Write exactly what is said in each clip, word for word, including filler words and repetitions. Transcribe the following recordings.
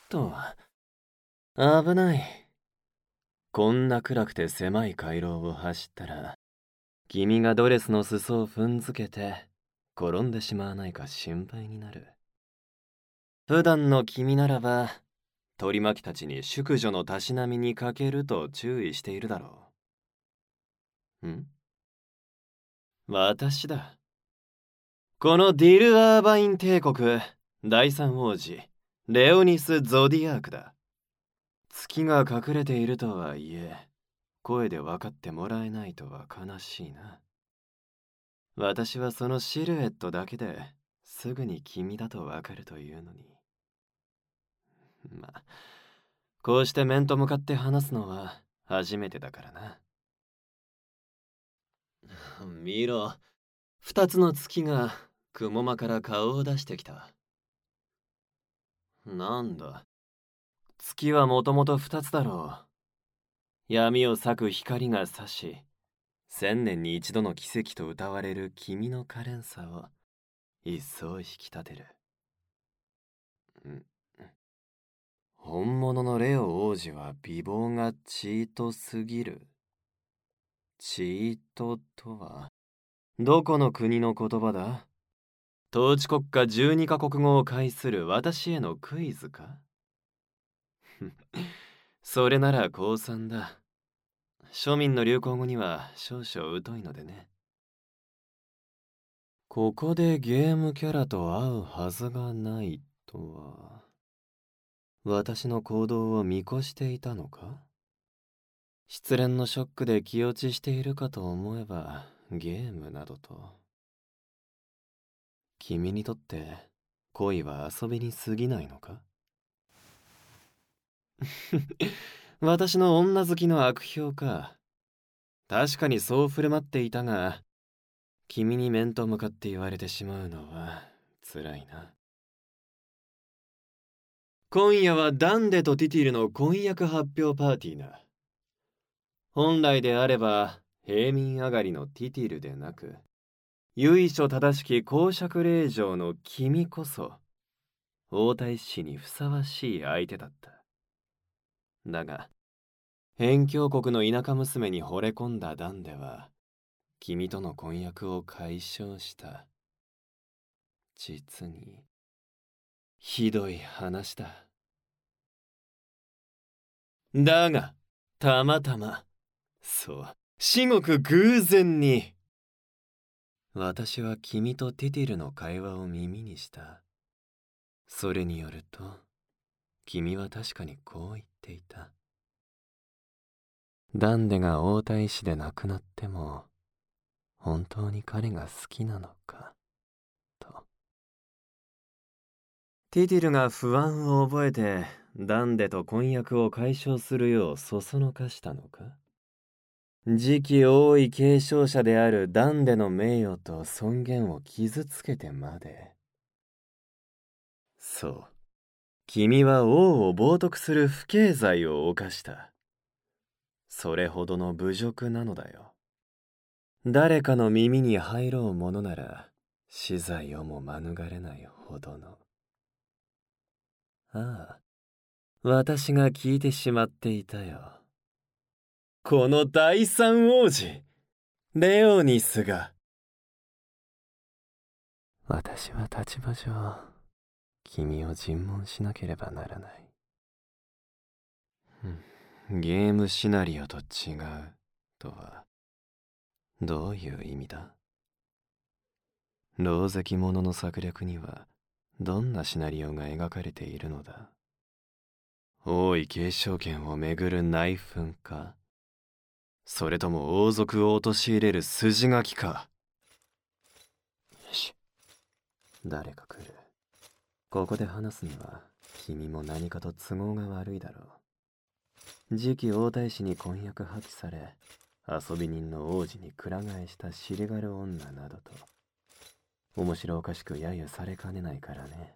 と、危ない。こんな暗くて狭い回廊を走ったら、君がドレスの裾を踏んづけて、転んでしまわないか心配になる。普段の君ならば、取り巻きたちに淑女のたしなみに欠けると注意しているだろう。ん？私だ。このディル・アーバイン帝国第三王子、レオニス・ゾディアークだ。月が隠れているとはいえ、声で分かってもらえないとは悲しいな。私はそのシルエットだけですぐに君だと分かるというのに。まあ、こうして面と向かって話すのは初めてだからな。見ろ、二つの月が雲間から顔を出してきた。なんだ、月はもともと二つだろう。闇を裂く光が差し、千年に一度の奇跡と謳われる君の可憐さを一層引き立てる。ん本物のレオ王子は美貌がチートすぎる。チートとはどこの国の言葉だ？統治国家じゅうにカ国語を介する私へのクイズか？それなら降参だ。庶民の流行語には少々疎いのでね。ここでゲームキャラと会うはずがないとは、私の行動を見越していたのか？失恋のショックで気落ちしているかと思えばゲームなどと。君にとって恋は遊びに過ぎないのか？私の女好きの悪評か。確かにそう振る舞っていたが、君に面と向かって言われてしまうのは辛いな。今夜はダンデとティティルの婚約発表パーティーな。本来であれば平民上がりのティティルでなく、由緒正しき公爵令嬢の君こそ王太子にふさわしい相手だった。だが辺境国の田舎娘に惚れ込んだダンデは君との婚約を解消した。実にひどい話だ。だがたまたま、そう至極偶然に、私は君とティティルの会話を耳にした。それによると、君は確かにこう言っていた。ダンデが王太子で亡くなっても、本当に彼が好きなのか、と。ティティルが不安を覚えて、ダンデと婚約を解消するようそそのかしたのか？次期王位継承者であるダンデの名誉と尊厳を傷つけてまで。そう。君は王を冒涜する不敬罪を犯した。それほどの侮辱なのだよ。誰かの耳に入ろうものなら、死罪をも免れないほどの。ああ、私が聞いてしまっていたよ。この第三王子、レオニスが。私は立場上、君を尋問しなければならない。ゲームシナリオと違うとはどういう意味だ？狼藉者の策略にはどんなシナリオが描かれているのだ？王位継承権をめぐる内紛か、それとも王族を陥れる筋書きか。よし、誰か来る。ここで話すには君も何かと都合が悪いだろう。次期王太子に婚約破棄され、遊び人の王子にくら替えした尻軽女などと面白おかしく揶揄されかねないからね。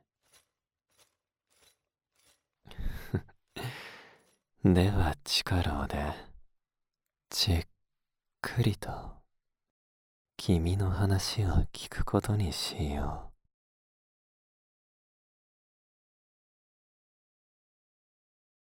では力をでじっくりと君の話を聞くことにしよう。